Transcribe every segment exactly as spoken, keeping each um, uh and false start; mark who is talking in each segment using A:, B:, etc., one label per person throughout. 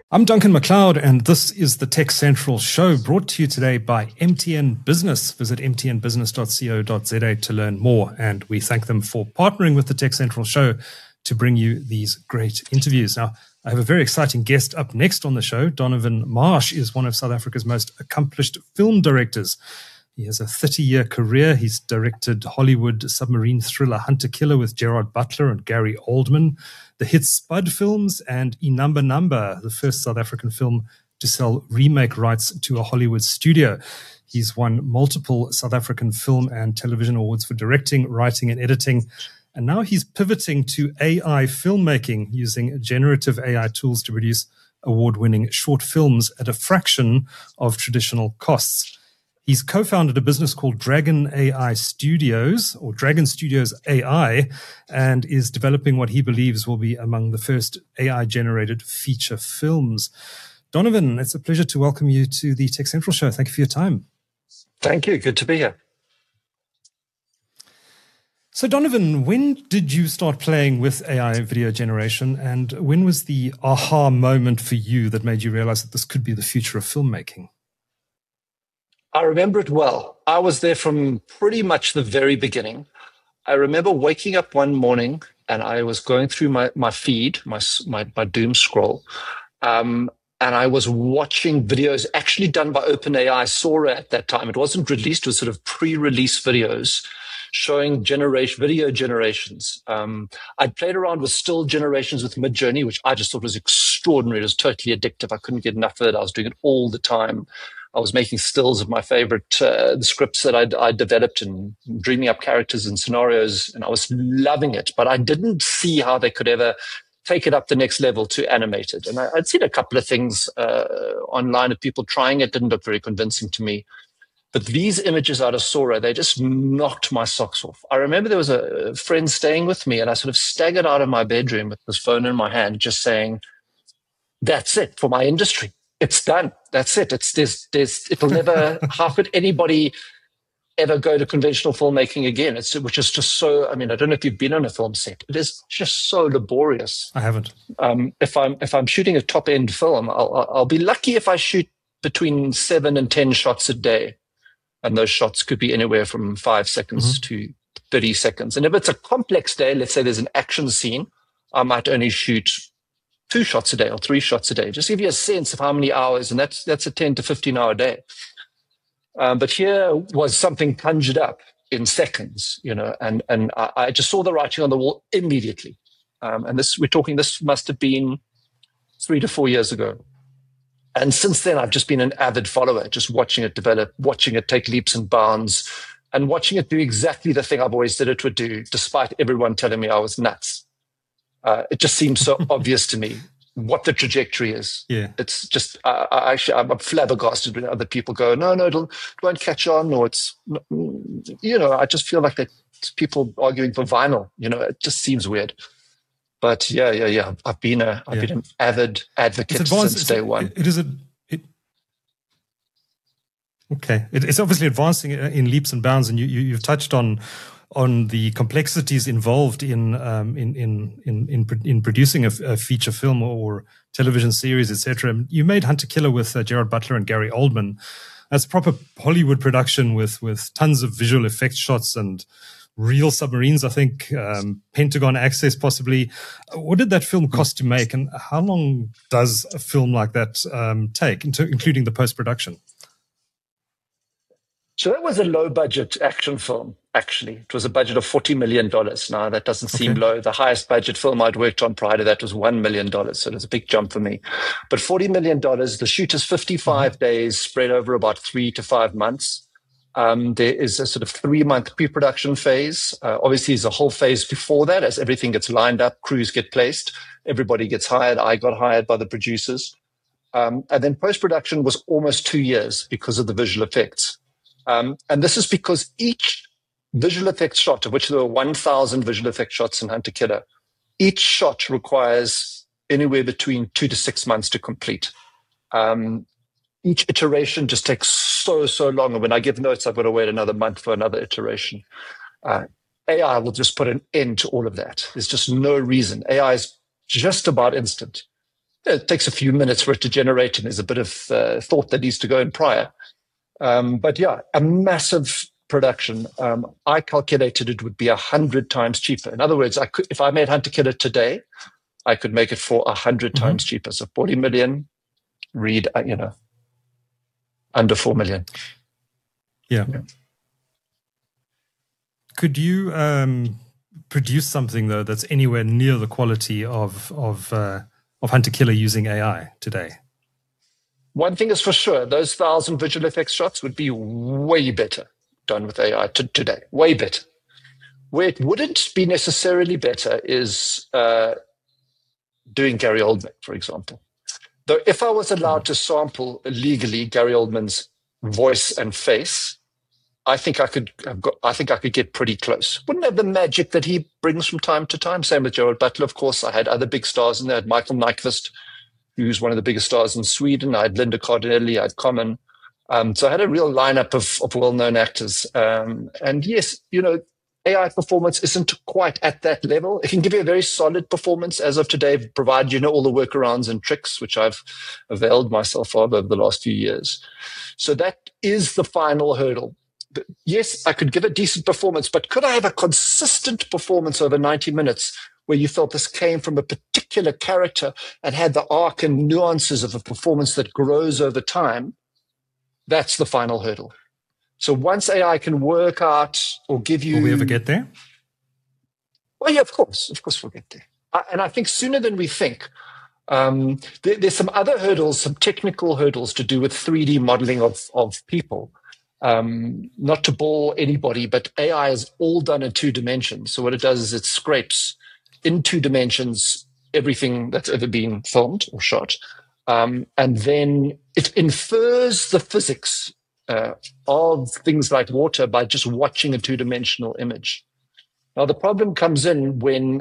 A: I'm Duncan McLeod, and this is the Tech Central Show, brought to you today by M T N Business. Visit m t n business dot co dot z a to learn more, and we thank them for partnering with the Tech Central Show to bring you these great interviews. Now, I have a very exciting guest up next on the show. Donovan Marsh is one of South Africa's most accomplished film directors. He has a thirty-year career. He's directed Hollywood submarine thriller Hunter Killer with Gerard Butler and Gary Oldman, the hit Spud films, and Inamba Number, the first South African film to sell remake rights to a Hollywood studio. He's won multiple South African film and television awards for directing, writing, and editing. And now he's pivoting to A I filmmaking, using generative A I tools to produce award-winning short films at a fraction of traditional costs. He's co-founded a business called Dragon A I Studios, or Dragon Studios A I, and is developing what he believes will be among the first A I-generated feature films. Donovan, it's a pleasure to welcome you to the Tech Central Show. Thank you for your time.
B: Thank you. Good to be here.
A: So, Donovan, when did you start playing with A I video generation, and when was the aha moment for you that made you realize that this could be the future of filmmaking?
B: I remember it well. I was there from pretty much the very beginning. I remember waking up one morning and I was going through my, my feed, my, my, my doom scroll, um, and I was watching videos actually done by OpenAI, Sora at that time. It wasn't released, it was sort of pre-release videos showing generation, video generations. Um, I'd played around with still generations with Midjourney, which I just thought was extraordinary. It was totally addictive. I couldn't get enough of it. I was doing it all the time. I was making stills of my favorite uh, the scripts that I'd, I'd developed and dreaming up characters and scenarios, and I was loving it. But I didn't see how they could ever take it up the next level to animated. And I, I'd seen a couple of things uh, online of people trying it. Didn't look very convincing to me. But these images out of Sora, they just knocked my socks off. I remember there was a friend staying with me, and I sort of staggered out of my bedroom with this phone in my hand, just saying, "That's it for my industry. It's done. That's it. It's there's there's it'll never. How could anybody ever go to conventional filmmaking again? It's which is just so. I mean, I don't know if you've been on a film set. It is just so laborious.
A: I haven't.
B: Um, if I'm if I'm shooting a top end film, I'll I'll be lucky if I shoot between seven and ten shots a day, and those shots could be anywhere from five seconds mm-hmm. to thirty seconds. And if it's a complex day, let's say there's an action scene, I might only shoot two shots a day or three shots a day, just to give you a sense of how many hours, and that's that's a ten to fifteen hour day. Um, but here was something conjured up in seconds, you know, and and I, I just saw the writing on the wall immediately. Um, and this we're talking, this must have been three to four years ago. And since then, I've just been an avid follower, just watching it develop, watching it take leaps and bounds, and watching it do exactly the thing I've always said it would do, despite everyone telling me I was nuts. Uh, it just seems so obvious to me what the trajectory is.
A: Yeah,
B: it's just uh, I actually I'm flabbergasted when other people go, no, no, it'll, it won't catch on, or it's, you know, I just feel like that people arguing for vinyl. You know, it just seems weird. But yeah, yeah, yeah. I've been a I've yeah. been an avid advocate since day one.
A: It is a it, okay. It, it's obviously advancing in leaps and bounds, and you, you you've touched on. on the complexities involved in um, in, in in in in producing a, a feature film or television series, et cetera. You made Hunter Killer with uh, Gerard Butler and Gary Oldman. That's proper Hollywood production with with tons of visual effects shots and real submarines. I think um, Pentagon access possibly. What did that film cost to make, and how long does a film like that um, take, into, including the post production?
B: So that was a low-budget action film, actually. It was a budget of forty million dollars. Now, that doesn't seem okay. low. The highest budget film I'd worked on prior to that was one million dollars, so it was a big jump for me. But forty million dollars, the shoot is fifty-five mm-hmm. days spread over about three to five months. Um, there is a sort of three-month pre-production phase. Uh, obviously, there's a whole phase before that as everything gets lined up, crews get placed, everybody gets hired. I got hired by the producers. Um, and then post-production was almost two years because of the visual effects. Um, and this is because each visual effects shot, of which there were one thousand visual effects shots in Hunter Killer, each shot requires anywhere between two to six months to complete. Um, each iteration just takes so, so long. And when I give notes, I've got to wait another month for another iteration. Uh, A I will just put an end to all of that. There's just no reason. A I is just about instant. it takes a few minutes for it to generate, and there's a bit of uh, thought that needs to go in prior. Um, but yeah, a massive production. Um, I calculated it would be a hundred times cheaper. In other words, I could, if I made Hunter Killer today, I could make it for a hundred mm-hmm. times cheaper. So forty million, read, uh, you know, under four million.
A: Yeah. yeah. Could you um, produce something though that's anywhere near the quality of of uh, of Hunter Killer using A I today?
B: One thing is for sure: those thousand visual effects shots would be way better done with A I to today. Way better. Where it wouldn't be necessarily better is uh, doing Gary Oldman, for example. Though, if I was allowed to sample legally Gary Oldman's voice and face, I think I could have got, I think I could get pretty close. Wouldn't have the magic that he brings from time to time. Same with Gerald Butler, of course. I had other big stars in there. I had Michael Nyqvist, who's one of the biggest stars in Sweden. I had Linda Cardinelli. I had Common. Um, so I had a real lineup of, of well-known actors. Um, and yes, you know, A I performance isn't quite at that level. It can give you a very solid performance as of today, provided you know all the workarounds and tricks, which I've availed myself of over the last few years. So that is the final hurdle. Yes, I could give a decent performance, but could I have a consistent performance over ninety minutes where you felt this came from a particular character and had the arc and nuances of a performance that grows over time? That's the final hurdle. So once A I can work out or give you...
A: Will we ever get there?
B: Well, yeah, of course. Of course we'll get there. I, and I think sooner than we think. Um, there, there's some other hurdles, some technical hurdles to do with three D modeling of, of people. Um, not to bore anybody, but A I is all done in two dimensions. So what it does is it scrapes in two dimensions everything that's ever been filmed or shot. Um, and then it infers the physics uh, of things like water by just watching a two-dimensional image. Now, the problem comes in when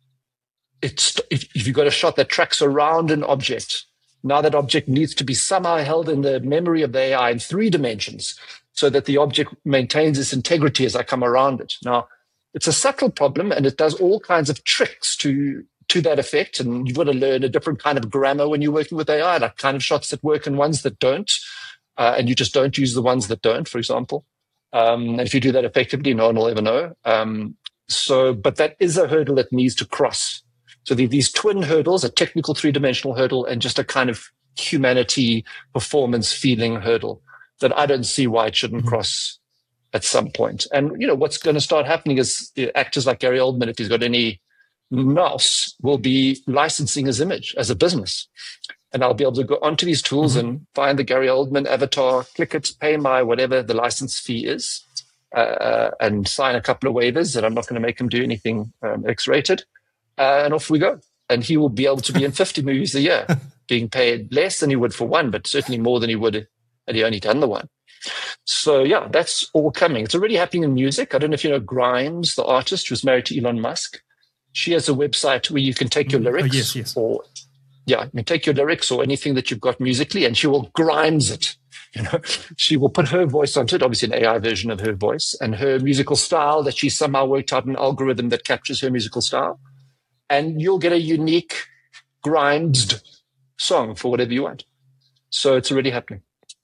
B: it's, if, if you've got a shot that tracks around an object, now that object needs to be somehow held in the memory of the A I in three dimensions so that the object maintains its integrity as I come around it. Now, it's a subtle problem, and it does all kinds of tricks to to that effect, and you've got to learn a different kind of grammar when you're working with A I, like kind of shots that work and ones that don't, uh, and you just don't use the ones that don't, for example. Um, and if you do that effectively, no one will ever know. Um, so, but that is a hurdle that needs to cross. So the, these twin hurdles, a technical three-dimensional hurdle and just a kind of humanity performance feeling hurdle that I don't see why it shouldn't mm-hmm. cross at some point. And, you know, what's going to start happening is actors like Gary Oldman, if he's got any mouse, will be licensing his image as a business. And I'll be able to go onto these tools mm-hmm. and find the Gary Oldman avatar, click it, pay my whatever the license fee is, uh, and sign a couple of waivers that I'm not going to make him do anything um, X-rated. Uh, and off we go. And he will be able to be in fifty movies a year, being paid less than he would for one, but certainly more than he would had he only done the one. So, yeah, that's all coming. It's already happening in music. I don't know if you know Grimes, the artist who's married to Elon Musk. She has a website where you can take your lyrics,
A: oh, yes, yes.
B: or yeah, you can take your lyrics or anything that you've got musically, and she will Grimes it. You know, she will put her voice onto it, obviously an A I version of her voice, and her musical style that she somehow worked out an algorithm that captures her musical style, and you'll get a unique Grimes song for whatever you want. So it's already happening.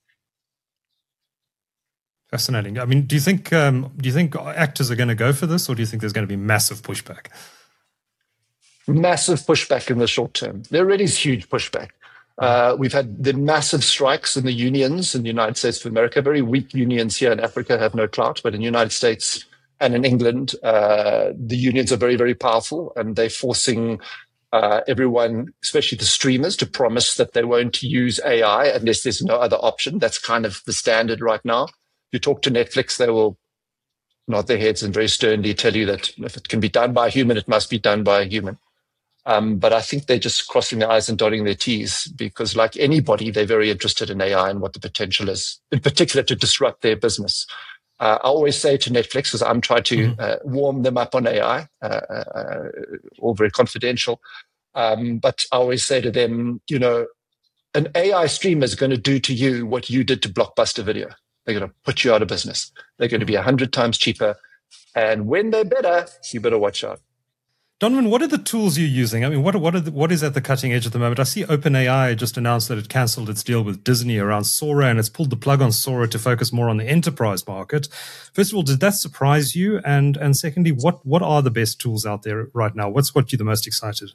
A: Fascinating. I mean, do you think um, do you think actors are going to go for this, or do you think there's going to be massive pushback?
B: Massive pushback in the short term. There already is huge pushback. Uh, we've had the massive strikes in the unions in the United States of America. Very weak unions here in Africa have no clout, but in the United States and in England, uh, the unions are very, very powerful, and they're forcing uh, everyone, especially the streamers, to promise that they won't use A I unless there's no other option. That's kind of the standard right now. You talk to Netflix, they will nod their heads and very sternly tell you that if it can be done by a human, it must be done by a human. Um, but I think they're just crossing their I's and dotting their T's because, like anybody, they're very interested in A I and what the potential is, in particular to disrupt their business. Uh, I always say to Netflix, because I'm trying to mm-hmm. uh, warm them up on A I, uh, uh, all very confidential, um, but I always say to them, you know, an A I streamer is going to do to you what you did to Blockbuster Video. They're going to put you out of business. They're going to be a hundred times cheaper. And when they're better, you better watch out.
A: Donovan, what are the tools you're using? I mean, what what are the, what is at the cutting edge at the moment? I see OpenAI just announced that it cancelled its deal with Disney around Sora, and it's pulled the plug on Sora to focus more on the enterprise market. First of all, did that surprise you? And and secondly, what what are the best tools out there right now? What's what you the most excited?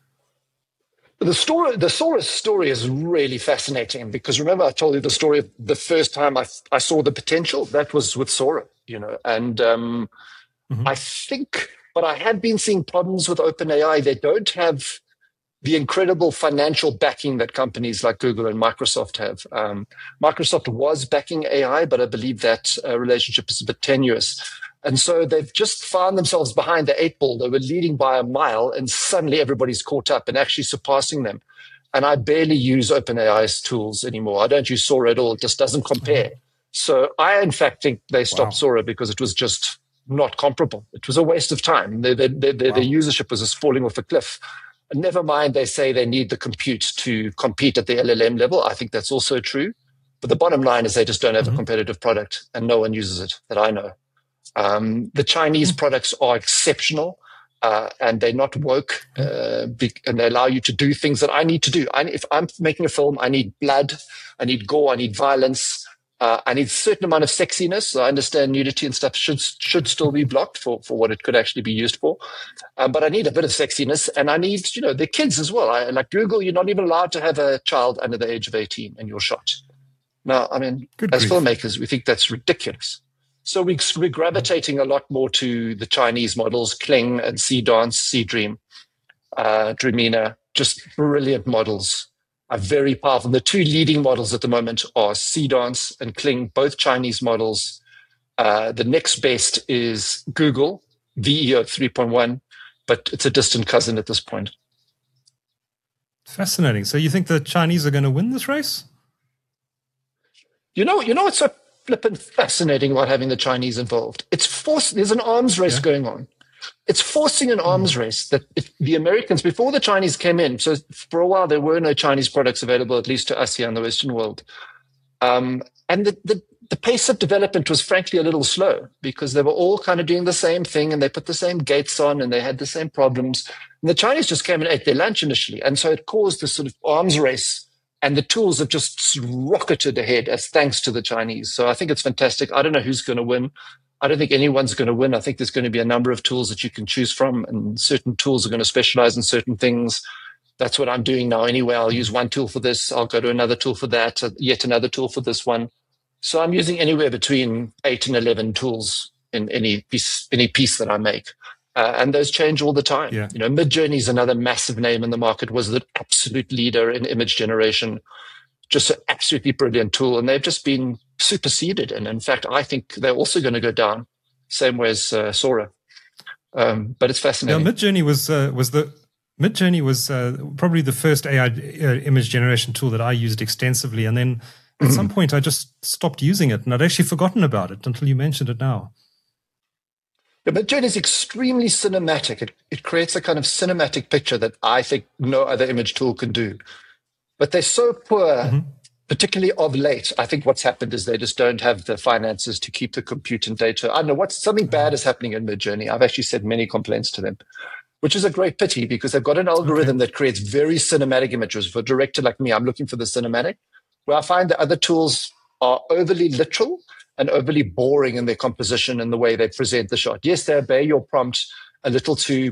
B: The story, the Sora story is really fascinating because remember I told you the story of the first time I I saw the potential. That was with Sora, you know, and um, mm-hmm. I think. But I had been seeing problems with OpenAI. They don't have the incredible financial backing that companies like Google and Microsoft have. Um, Microsoft was backing A I, but I believe that uh, relationship is a bit tenuous. And so they've just found themselves behind the eight ball. They were leading by a mile, and suddenly everybody's caught up and actually surpassing them. And I barely use OpenAI's tools anymore. I don't use Sora at all. It just doesn't compare. So I, in fact, think they stopped wow. Sora because it was just not comparable. It was a waste of time. Their, their, their, wow. their usership was just falling off a cliff. And never mind, they say they need the compute to compete at the L L M level. I think that's also true. But the bottom line is they just don't have mm-hmm. a competitive product, and no one uses it that I know. Um, the Chinese mm-hmm. products are exceptional, uh, and they're not woke, uh, big, and they allow you to do things that I need to do. I, if I'm making a film, I need blood, I need gore, I need violence. Uh, I need a certain amount of sexiness. I understand nudity and stuff should should still be blocked for, for what it could actually be used for. Uh, but I need a bit of sexiness, and I need, you know, the kids as well. I, like Google, you're not even allowed to have a child under the age of eighteen, and you're shot. Now, I mean, Good as grief. filmmakers, we think that's ridiculous. So we, we're gravitating a lot more to the Chinese models, Kling and Seedance, Seedream, uh, Dreamina, just brilliant models. Are very powerful. The two leading models at the moment are Seedance and Kling, both Chinese models. Uh, the next best is Google, V E O three point one, but it's a distant cousin at this point.
A: Fascinating. So you think the Chinese are going to win this race?
B: You know, you know what's so flippin' fascinating about having the Chinese involved? It's forced. There's an arms race yeah. going on. It's forcing an arms mm. race that if the Americans, before the Chinese came in, so for a while there were no Chinese products available, at least to us here in the Western world. Um, and the, the, the pace of development was frankly a little slow because they were all kind of doing the same thing and they put the same gates on and they had the same problems. And the Chinese just came and ate their lunch initially. And so it caused this sort of arms race, and the tools have just rocketed ahead as thanks to the Chinese. So I think it's fantastic. I don't know who's going to win. I don't think anyone's going to win. I think there's going to be a number of tools that you can choose from, and certain tools are going to specialize in certain things. That's what I'm doing now anyway. I'll use one tool for this. I'll go to another tool for that, yet another tool for this one. So I'm using anywhere between eight and eleven tools in any piece, any piece that I make. Uh, and those change all the time. Yeah. You know, Midjourney is another massive name in the market, was the absolute leader in image generation. Just an absolutely brilliant tool. And they've just been superseded. And in fact, I think they're also going to go down, same way as uh, Sora. Um, but it's fascinating.
A: Yeah, Midjourney was uh, was the Midjourney was uh, probably the first A I uh, image generation tool that I used extensively, and then at mm-hmm. some point I just stopped using it, and I'd actually forgotten about it until you mentioned it now.
B: Yeah, Midjourney is extremely cinematic. It, it creates a kind of cinematic picture that I think no other image tool can do. But they're so poor. Mm-hmm. Particularly of late, I think what's happened is they just don't have the finances to keep the compute and data. I don't know, what's something bad is happening in Midjourney. I've actually said many complaints to them, which is a great pity because they've got an algorithm okay. that creates very cinematic images. For a director like me, I'm looking for the cinematic, where I find that other tools are overly literal and overly boring in their composition and the way they present the shot. Yes, they obey your prompt a little too,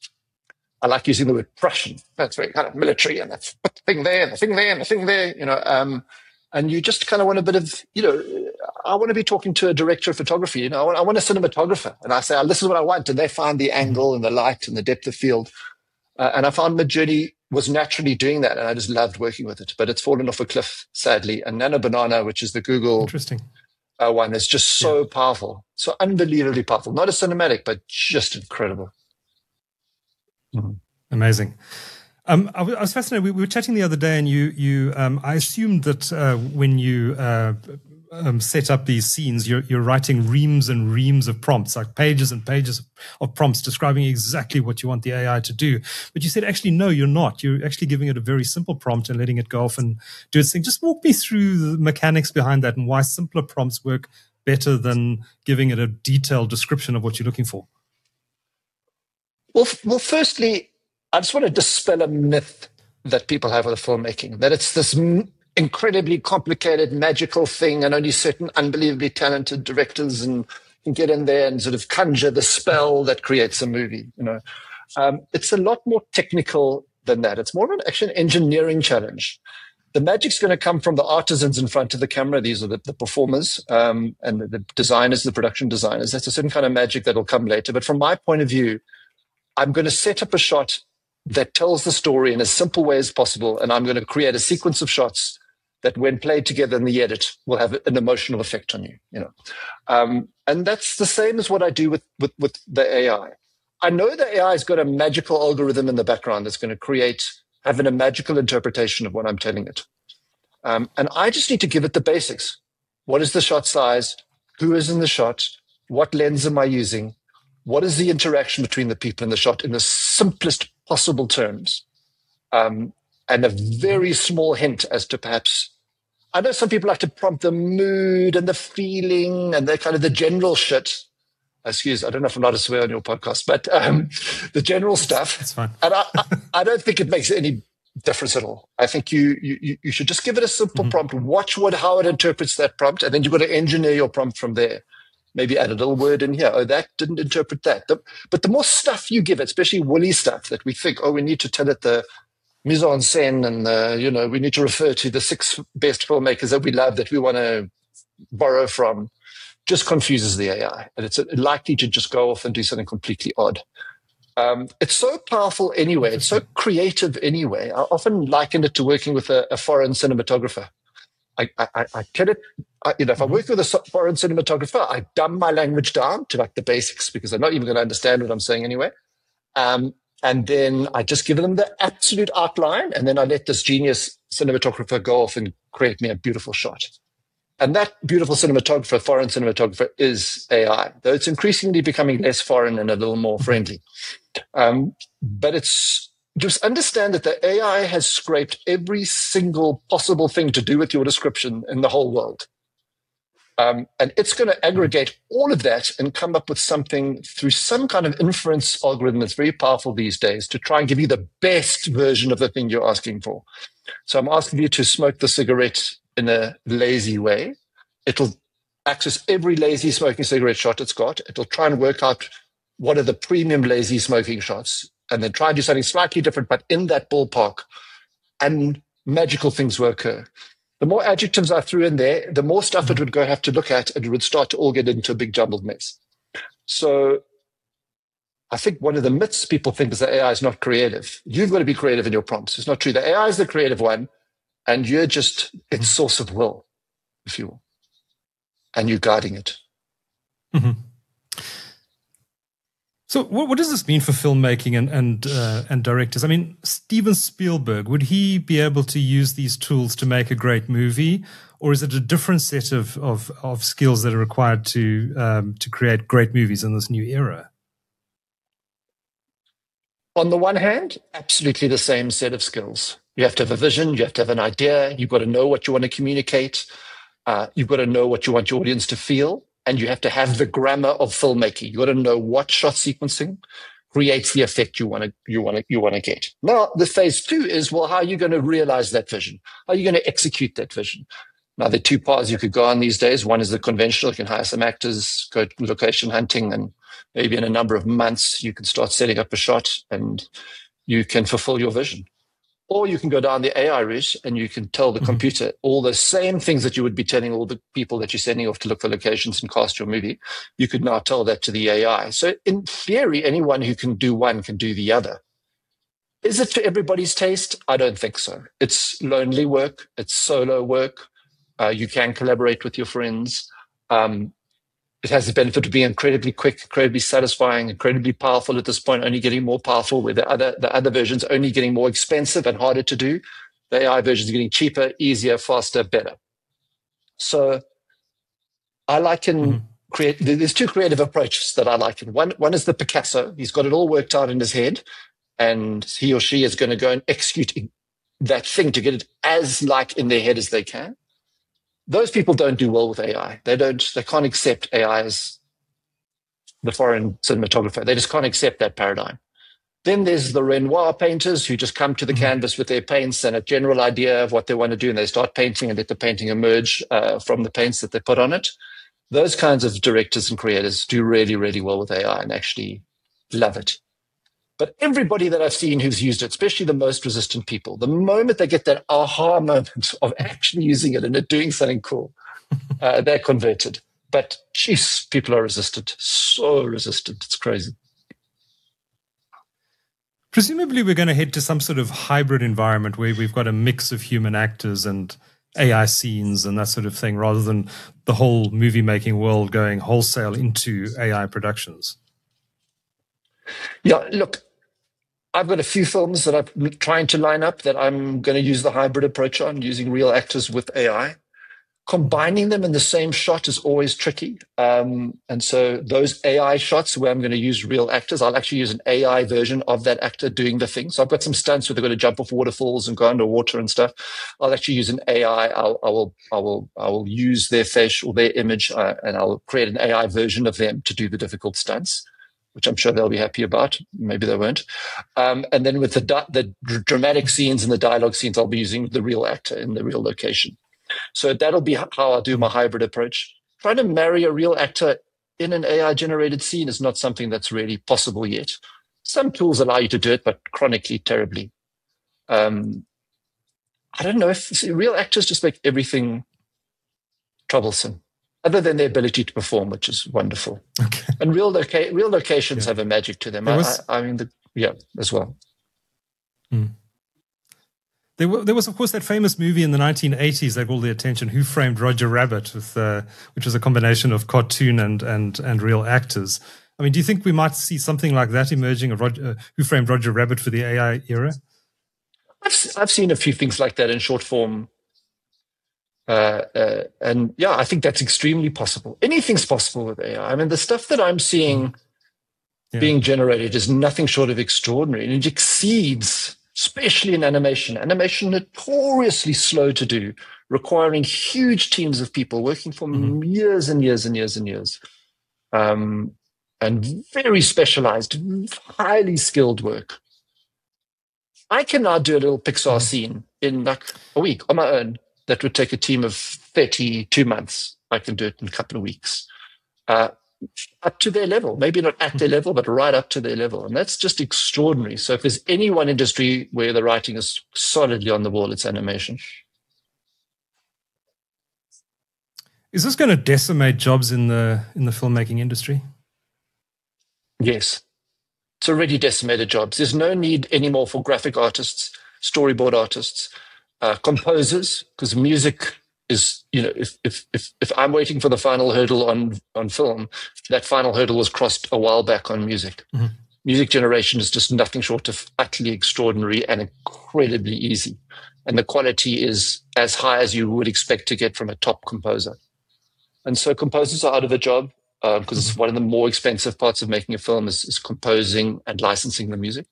B: I like using the word Prussian. That's very kind of military, and that's the thing there, and the thing there, and the thing there, you know. Um, and you just kind of want a bit of, you know, I want to be talking to a director of photography, you know, I want, I want a cinematographer. And I say, oh, this is what I want. And they find the angle and the light and the depth of field. Uh, and I found Midjourney was naturally doing that. And I just loved working with it. But it's fallen off a cliff, sadly. And Nano Banana, which is the Google
A: Interesting.
B: Uh, one, is just so yeah. powerful, so unbelievably powerful. Not a cinematic, but just incredible.
A: Mm-hmm. Amazing. Um, I, w- I was fascinated. We, we were chatting the other day, and you, you, um, I assumed that uh, when you uh, um, set up these scenes, you're, you're writing reams and reams of prompts, like pages and pages of prompts describing exactly what you want the A I to do. But you said, actually, no, you're not. You're actually giving it a very simple prompt and letting it go off and do its thing. Just walk me through the mechanics behind that and why simpler prompts work better than giving it a detailed description of what you're looking for.
B: Well, f- well, firstly, I just want to dispel a myth that people have with filmmaking, that it's this m- incredibly complicated, magical thing, and only certain unbelievably talented directors and can get in there and sort of conjure the spell that creates a movie. You know, um, it's a lot more technical than that. It's more of an action engineering challenge. The magic's going to come from the artisans in front of the camera. These are the, the performers um, and the, the designers, the production designers. That's a certain kind of magic that will come later. But from my point of view, I'm going to set up a shot that tells the story in as simple way as possible, and I'm going to create a sequence of shots that, when played together in the edit, will have an emotional effect on you. You know, um, and that's the same as what I do with, with with the A I. I know the A I has got a magical algorithm in the background that's going to create having a magical interpretation of what I'm telling it, um, and I just need to give it the basics. What is the shot size? Who is in the shot? What lens am I using? What is the interaction between the people in the shot in the simplest possible terms? Um, and a very small hint as to perhaps, I know some people like to prompt the mood and the feeling and the kind of the general shit. Excuse, I don't know if I'm allowed to swear on your podcast, but um, the general stuff.
A: That's fine.
B: And I, I, I don't think it makes any difference at all. I think you you you should just give it a simple mm-hmm. prompt, watch what how it interprets that prompt, and then you've got to engineer your prompt from there. Maybe add a little word in here. Oh, that didn't interpret that. The, but the more stuff you give it, especially woolly stuff that we think, oh, we need to tell it the mise en scène and, the, you know, we need to refer to the six best filmmakers that we love that we want to borrow from, just confuses the A I. And it's likely to just go off and do something completely odd. Um, it's so powerful anyway. It's so creative anyway. I often liken it to working with a, a foreign cinematographer. I, I, I tell it, I, you know, if I work with a foreign cinematographer, I dumb my language down to like the basics because they're not even going to understand what I'm saying anyway. Um, and then I just give them the absolute outline, and then I let this genius cinematographer go off and create me a beautiful shot. And that beautiful cinematographer, foreign cinematographer, is A I, though it's increasingly becoming less foreign and a little more friendly. Um, but it's just understand that the A I has scraped every single possible thing to do with your description in the whole world. Um, and it's going to aggregate all of that and come up with something through some kind of inference algorithm that's very powerful these days to try and give you the best version of the thing you're asking for. So I'm asking you to smoke the cigarette in a lazy way. It'll access every lazy smoking cigarette shot it's got. It'll try and work out what are the premium lazy smoking shots, and then try and do something slightly different, but in that ballpark, and magical things will occur. The more adjectives I threw in there, the more stuff it would go have to look at, and it would start to all get into a big jumbled mess. So I think one of the myths people think is that A I is not creative. You've got to be creative in your prompts. It's not true. The A I is the creative one, and you're just its source of will, if you will, and you're guiding it.
A: Mm-hmm. So what, what does this mean for filmmaking and and, uh, and directors? I mean, Steven Spielberg, would he be able to use these tools to make a great movie, or is it a different set of of, of skills that are required to um, to create great movies in this new era?
B: On the one hand, absolutely the same set of skills. You have to have a vision. You have to have an idea. You've got to know what you want to communicate. Uh, you've got to know what you want your audience to feel. And you have to have the grammar of filmmaking. You got to know what shot sequencing creates the effect you want to you want to you want to get. Now, the phase two is, well, how are you going to realize that vision? How are you going to execute that vision? Now, there are two paths you could go on these days. One is the conventional. You can hire some actors, go location hunting, and maybe in a number of months you can start setting up a shot and you can fulfill your vision. Or you can go down the A I route and you can tell the mm-hmm. computer all the same things that you would be telling all the people that you're sending off to look for locations and cast your movie. You could now tell that to the A I. So in theory, anyone who can do one can do the other. Is it to everybody's taste? I don't think so. It's lonely work. It's solo work. Uh, you can collaborate with your friends. Um, It has the benefit of being incredibly quick, incredibly satisfying, incredibly powerful at this point, only getting more powerful, with the other the other versions only getting more expensive and harder to do. The A I versions are getting cheaper, easier, faster, better. So I liken mm-hmm. create. There's two creative approaches that I liken. One one is the Picasso. He's got it all worked out in his head, and he or she is going to go and execute that thing to get it as like in their head as they can. Those people don't do well with A I. They don't. They can't accept A I as the foreign cinematographer. They just can't accept that paradigm. Then there's the Renoir painters who just come to the mm-hmm. canvas with their paints and a general idea of what they want to do, and they start painting and let the painting emerge uh, from the paints that they put on it. Those kinds of directors and creators do really, really well with A I and actually love it. But everybody that I've seen who's used it, especially the most resistant people, the moment they get that aha moment of actually using it and it doing something cool, uh, they're converted. But geez, people are resistant, so resistant. It's crazy.
A: Presumably, we're going to head to some sort of hybrid environment where we've got a mix of human actors and A I scenes and that sort of thing, rather than the whole movie-making world going wholesale into A I productions.
B: Yeah, look, I've got a few films that I'm trying to line up that I'm going to use the hybrid approach on, using real actors with A I. Combining them in the same shot is always tricky. Um, and so those A I shots where I'm going to use real actors, I'll actually use an A I version of that actor doing the thing. So I've got some stunts where they're going to jump off waterfalls and go underwater and stuff. I'll actually use an A I. I'll, I will, I will, I will use their face or their image, uh, and I'll create an A I version of them to do the difficult stunts, which I'm sure they'll be happy about. Maybe they won't. Um, and then with the di- the dramatic scenes and the dialogue scenes, I'll be using the real actor in the real location. So that'll be how I'll do my hybrid approach. Trying to marry a real actor in an A I-generated scene is not something that's really possible yet. Some tools allow you to do it, but chronically, terribly. Um, I don't know if see, real actors just make everything troublesome, other than their ability to perform, which is wonderful. Okay. And real loca- real locations yeah. have a magic to them. I, was... I, I mean, the, yeah, as well.
A: Hmm. There, were, there was, of course, that famous movie in the nineteen eighties that got all the attention, Who Framed Roger Rabbit, with, uh, which was a combination of cartoon and, and, and real actors. I mean, do you think we might see something like that emerging, of Roger, uh, Who Framed Roger Rabbit for the A I era?
B: I've, I've seen a few things like that in short form. Uh, uh, and yeah, I think that's extremely possible. Anything's possible with A I. I mean, the stuff that I'm seeing mm. yeah. being generated is nothing short of extraordinary, and it exceeds... especially in animation. Animation notoriously slow to do, requiring huge teams of people working for mm-hmm. years and years and years and years. Um, and very specialized, highly skilled work. I can now do a little Pixar mm-hmm. scene in like a week on my own that would take a team of thirty-two months. I can do it in a couple of weeks. Uh, up to their level, maybe not at their level, but right up to their level. And that's just extraordinary. So if there's any one industry where the writing is solidly on the wall, it's animation.
A: Is this going to decimate jobs in the in the filmmaking industry?
B: Yes. It's already decimated jobs. There's no need anymore for graphic artists, storyboard artists, uh, composers, because music is, you know, if, if if if I'm waiting for the final hurdle on on film, that final hurdle was crossed a while back on music. Mm-hmm. Music generation is just nothing short of utterly extraordinary and incredibly easy. And the quality is as high as you would expect to get from a top composer. And so composers are out of a job because uh, mm-hmm. it's one of the more expensive parts of making a film is, is composing and licensing the music.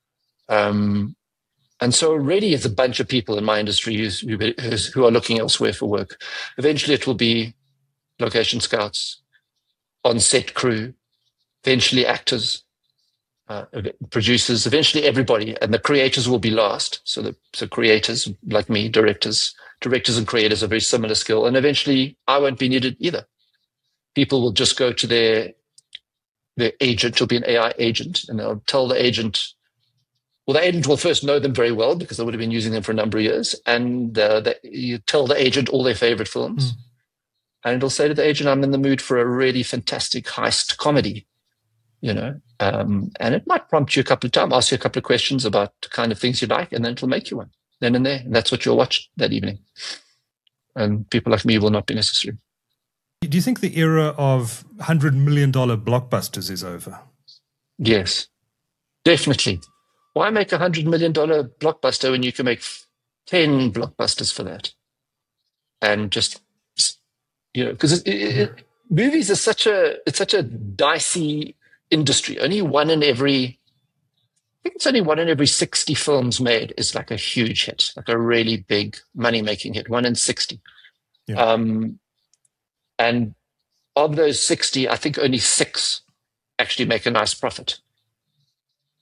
B: Um, And so already it's a bunch of people in my industry who's, who's, who are looking elsewhere for work. Eventually it will be location scouts, on-set crew, eventually actors, uh, producers, eventually everybody. And the creators will be last. So the so creators like me, directors, directors and creators are very similar skill. And eventually I won't be needed either. People will just go to their, their agent. It'll be an A I agent, and they'll tell the agent, well, the agent will first know them very well because they would have been using them for a number of years. And uh, the, you tell the agent all their favorite films. Mm. And it'll say to the agent, I'm in the mood for a really fantastic heist comedy, you know. Um, and it might prompt you a couple of times, ask you a couple of questions about the kind of things you like, and then it'll make you one then and there. And that's what you'll watch that evening. And people like me will not be necessary.
A: Do you think the era of one hundred million dollars blockbusters is over?
B: Yes, definitely. Why make a one hundred million dollars blockbuster when you can make ten blockbusters for that? And just, you know, because it, it, it, movies are such a, it's such a dicey industry. Only one in every, I think it's only one in every sixty films made is like a huge hit, like a really big money-making hit, one in sixty. Yeah. Um, and of those sixty, I think only six actually make a nice profit.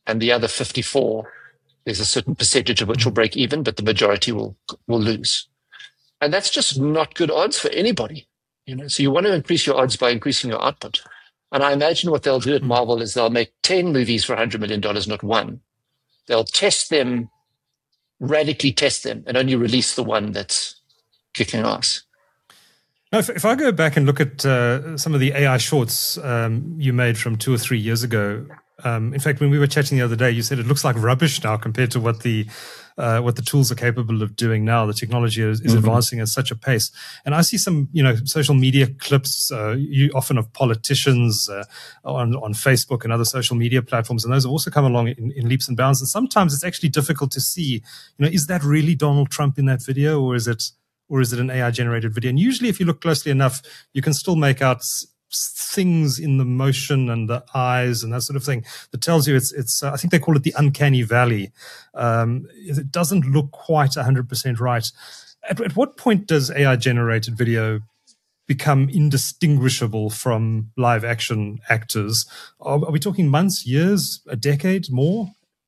B: and the other fifty-four, there's a certain percentage of which will break even, but the majority will will lose. And that's just not good odds for anybody. You know, so you want to increase your odds by increasing your output. And I imagine what they'll do at Marvel is they'll make ten movies for one hundred million dollars, not one. They'll test them, radically test them, and only release the one that's kicking ass.
A: Now, if, if I go back and look at uh, some of the A I shorts um, you made from two or three years ago, um, in fact, when we were chatting the other day, you said it looks like rubbish now compared to what the uh, what the tools are capable of doing now. The technology is, is mm-hmm. advancing at such a pace. And I see some, you know, social media clips, uh, you, often of politicians uh, on, on Facebook and other social media platforms, and those have also come along in, in leaps and bounds. And sometimes it's actually difficult to see, you know, is that really Donald Trump in that video, or is it or is it an A I-generated video? And usually, if you look closely enough, you can still make out things in the motion and the eyes and that sort of thing that tells you it's, it's uh, I think they call it the uncanny valley. Um, it doesn't look quite one hundred percent right. At, at what point does A I-generated video become indistinguishable from live action actors? Are, are we talking months, years, a decade, more?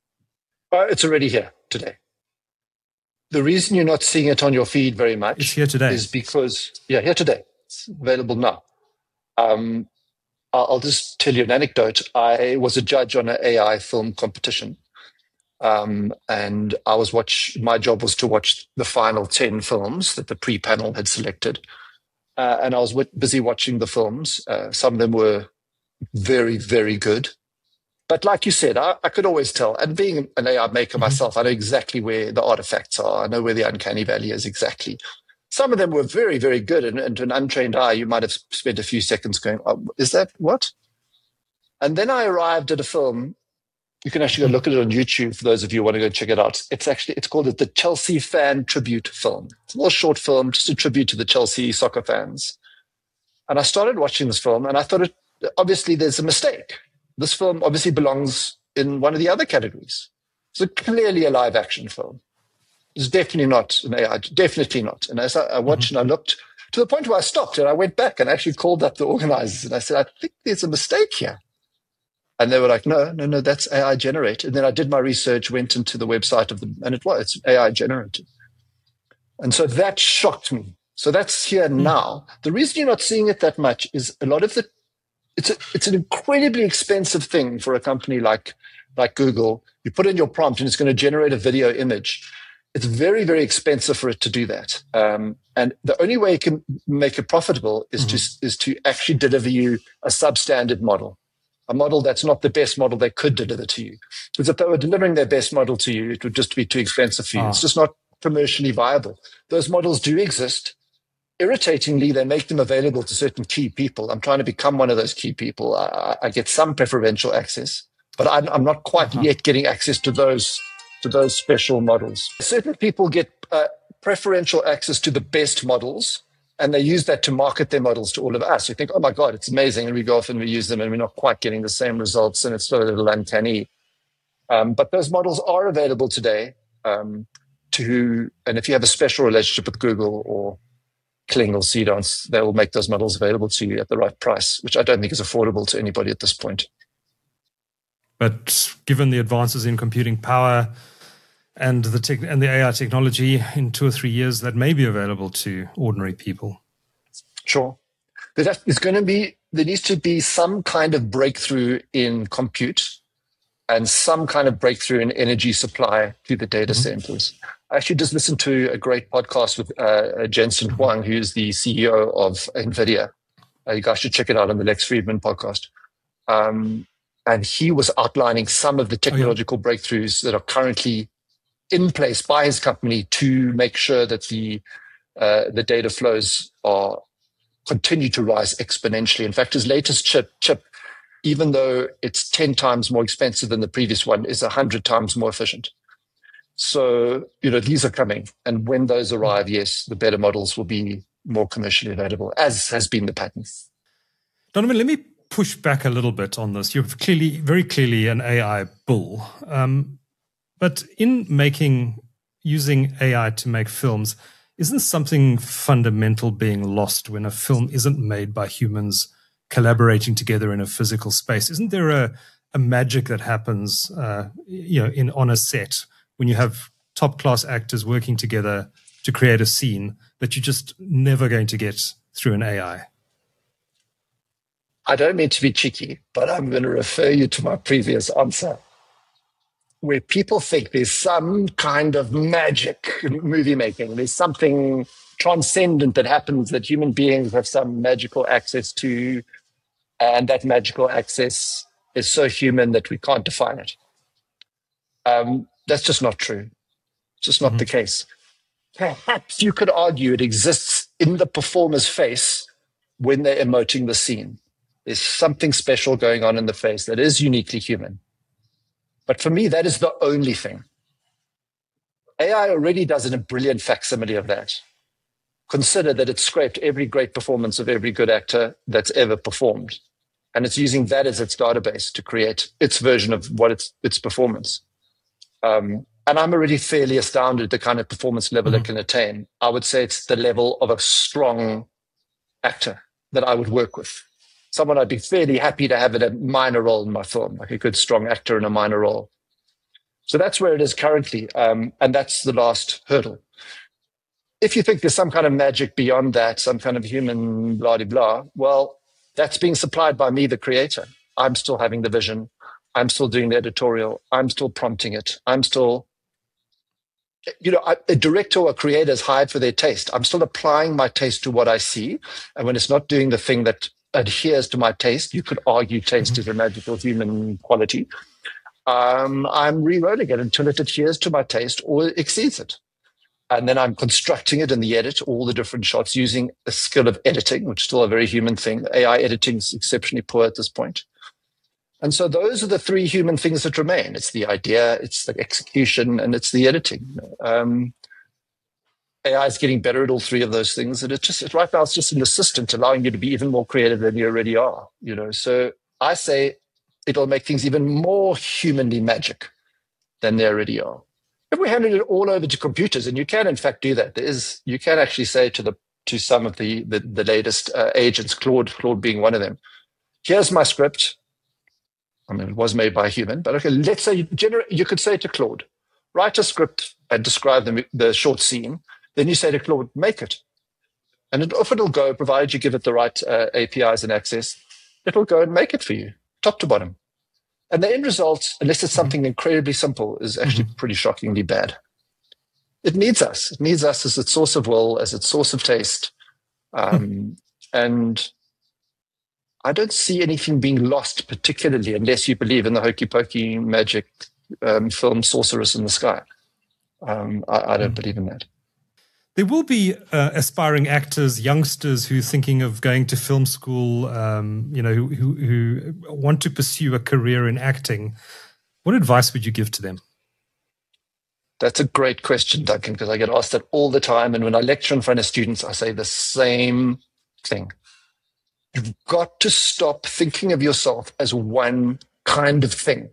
B: Uh, it's already here today. The reason you're not seeing it on your feed very much
A: it's here today.
B: is because, yeah, here today. It's available now. Um, I'll just tell you an anecdote. I was a judge on an A I film competition, um, and I was watch. My job was to watch the final ten films that the pre-panel had selected, uh, and I was w- busy watching the films. Uh, some of them were very, very good, but like you said, I, I could always tell. And being an A I maker mm-hmm. myself, I know exactly where the artifacts are. I know where the uncanny valley is exactly. Some of them were very, very good. And, and to an untrained eye, you might have spent a few seconds going, oh, is that what? And then I arrived at a film. You can actually go look at it on YouTube for those of you who want to go check it out. It's actually, it's called the Chelsea Fan Tribute Film. It's a little short film, just a tribute to the Chelsea soccer fans. And I started watching this film and I thought, it, obviously there's a mistake. This film obviously belongs in one of the other categories. It's clearly a live action film. It's definitely not an A I, definitely not. And as I, I watched mm-hmm. and I looked to the point where I stopped and I went back and actually called up the organizers and I said, I think there's a mistake here. And they were like, no, no, no, that's A I generated. And then I did my research, went into the website of them, and it was, it's A I generated. And so that shocked me. So that's here mm-hmm. now. The reason you're not seeing it that much is a lot of the, it's a, it's an incredibly expensive thing for a company like, like Google. You put in your prompt and it's going to generate a video image. It's very, very expensive for it to do that. Um, and the only way it can make it profitable is mm-hmm. to, is to actually deliver you a substandard model, a model that's not the best model they could deliver to you. Because if they were delivering their best model to you, it would just be too expensive for you. Oh. It's just not commercially viable. Those models do exist. Irritatingly, they make them available to certain key people. I'm trying to become one of those key people. I, I get some preferential access, but I'm, I'm not quite uh-huh. yet getting access to those to those special models. Certain people get uh, preferential access to the best models, and they use that to market their models to all of us. We think, oh my God, it's amazing. And we go off and we use them and we're not quite getting the same results, and it's still a little uncanny. Um, but those models are available today um, to, and if you have a special relationship with Google or Kling or Seedance, they will make those models available to you at the right price, which I don't think is affordable to anybody at this point.
A: But given the advances in computing power and the tech, and the A I technology, in two or three years, that may be available to ordinary people.
B: Sure. There's going to be, there needs to be some kind of breakthrough in compute and some kind of breakthrough in energy supply to the data mm-hmm. centers. I actually just listened to a great podcast with uh, Jensen Huang, who's the C E O of NVIDIA. Uh, you guys should check it out on the Lex Friedman podcast. Um, and he was outlining some of the technological oh, yeah. breakthroughs that are currently in place by his company to make sure that the uh, the data flows are continue to rise exponentially. In fact, his latest chip, chip, even though it's ten times more expensive than the previous one, is one hundred times more efficient. So, you know, these are coming. And when those arrive, yes, the better models will be more commercially available, as has been the pattern.
A: Donovan, let me push back a little bit on this. You're clearly, very clearly an A I bull. Um, but in making, using A I to make films, isn't something fundamental being lost when a film isn't made by humans collaborating together in a physical space? Isn't there a, a magic that happens, uh, you know, in on a set when you have top class actors working together to create a scene that you're just never going to get through an A I?
B: I don't mean to be cheeky, but I'm going to refer you to my previous answer, where people think there's some kind of magic in movie making. There's something transcendent that happens that human beings have some magical access to, and that magical access is so human that we can't define it. Um, that's just not true. It's just not mm-hmm. the case. Perhaps you could argue it exists in the performer's face when they're emoting the scene. There's something special going on in the face that is uniquely human. But for me, that is the only thing. A I already does a brilliant facsimile of that. Consider that it's scraped every great performance of every good actor that's ever performed. And it's using that as its database to create its version of what its its performance. Um, and I'm already fairly astounded at the kind of performance level mm-hmm. it can attain. I would say it's the level of a strong actor that I would work with. Someone I'd be fairly happy to have in a minor role in my film, like a good, strong actor in a minor role. So that's where it is currently. Um, and that's the last hurdle. If you think there's some kind of magic beyond that, some kind of human blah, blah, blah, well, that's being supplied by me, the creator. I'm still having the vision. I'm still doing the editorial. I'm still prompting it. I'm still, you know, I, a director or a creator is hired for their taste. I'm still applying my taste to what I see. And when it's not doing the thing that adheres to my taste, you could argue taste mm-hmm. is a magical human quality. Um, I'm re-rolling it until it adheres to my taste or exceeds it. And then I'm constructing it in the edit, all the different shots using a skill of editing, which is still a very human thing. A I editing is exceptionally poor at this point. And so those are the three human things that remain. It's the idea, it's the execution, and it's the editing. Um, A I is getting better at all three of those things. And it just, it, right now, it's just an assistant allowing you to be even more creative than you already are, you know. So I say it'll make things even more humanly magic than they already are. If we handed it all over to computers, and you can, in fact, do that, there is, you can actually say to the to some of the the, the latest uh, agents, Claude, Claude being one of them, here's my script. I mean, it was made by a human, but okay, let's say you, generate, you could say to Claude, write a script and describe the, the short scene. Then you say to Claude, make it. And it, off it'll go, provided you give it the right uh, A P Is and access, it'll go and make it for you, top to bottom. And the end result, unless it's something incredibly simple, is actually mm-hmm. pretty shockingly bad. It needs us. It needs us as its source of will, as its source of taste. Um, mm-hmm. And I don't see anything being lost, particularly unless you believe in the hokey pokey magic um, film Sorceress in the Sky. Um, I, I don't mm-hmm. believe in that.
A: There will be uh, aspiring actors, youngsters who are thinking of going to film school, um, you know, who, who, who want to pursue a career in acting. What advice would you give to them?
B: That's a great question, Duncan, because I get asked that all the time. And when I lecture in front of students, I say the same thing. You've got to stop thinking of yourself as one kind of thing.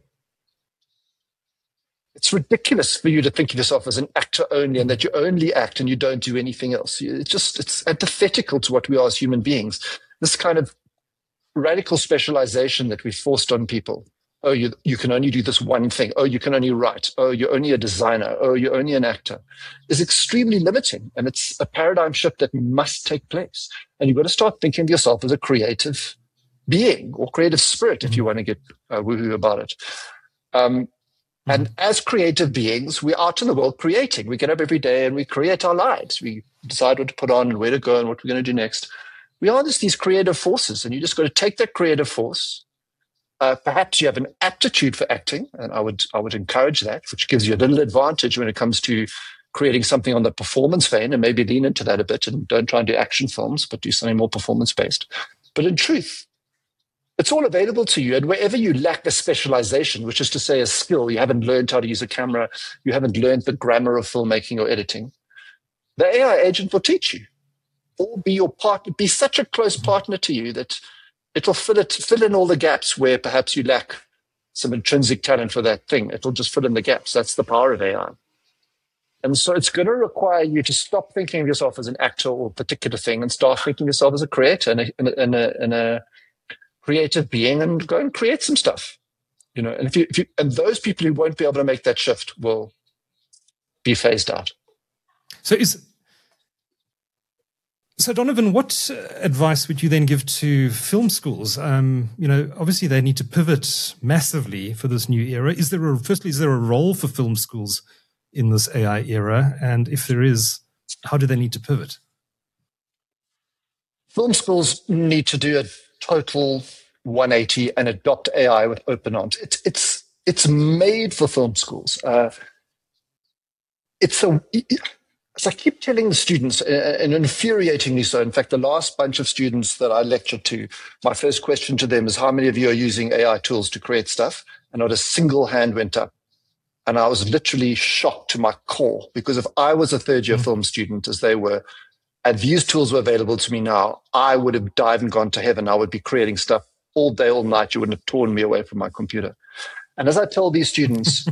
B: It's ridiculous for you to think of yourself as an actor only and that you only act and you don't do anything else. It's just, it's antithetical to what we are as human beings. This kind of radical specialization that we've forced on people. Oh, you, you can only do this one thing. Oh, you can only write. Oh, you're only a designer. Oh, you're only an actor is extremely limiting. And it's a paradigm shift that must take place. And you've got to start thinking of yourself as a creative being or creative spirit, if you want to get uh, woohoo about it. Um, And as creative beings, we're out in the world creating. We get up every day and we create our lives. We decide what to put on and where to go and what we're going to do next. We are just these creative forces, and you just got to take that creative force. Uh, perhaps you have an aptitude for acting, and I would I would encourage that, which gives you a little advantage when it comes to creating something on the performance vein, and maybe lean into that a bit and don't try and do action films, but do something more performance-based. But in truth, it's all available to you. And wherever you lack a specialization, which is to say a skill, you haven't learned how to use a camera, you haven't learned the grammar of filmmaking or editing, the A I agent will teach you. Or be your partner, be such a close partner to you that it'll fill it, fill in all the gaps where perhaps you lack some intrinsic talent for that thing. It'll just fill in the gaps. That's the power of A I. And so it's going to require you to stop thinking of yourself as an actor or a particular thing and start thinking of yourself as a creator and a, and a, and a, and a creative being, and go and create some stuff. You know, and if you, if you and those people who won't be able to make that shift will be phased out.
A: So is so Donovan, what advice would you then give to film schools? Um, you know, obviously they need to pivot massively for this new era. Is there a firstly, is there a role for film schools in this A I era? And if there is, how do they need to pivot?
B: Film schools need to do a total one eighty and adopt A I with open arms. It's it's it's made for film schools. Uh, it's a as I keep telling the students, and infuriatingly so. In fact, the last bunch of students that I lectured to, my first question to them is, "How many of you are using A I tools to create stuff?" And not a single hand went up. And I was literally shocked to my core, because if I was a third year mm-hmm. film student, as they were, and these tools were available to me now, I would have dived and gone to heaven. I would be creating stuff all day, all night. You wouldn't have torn me away from my computer. And as I tell these students,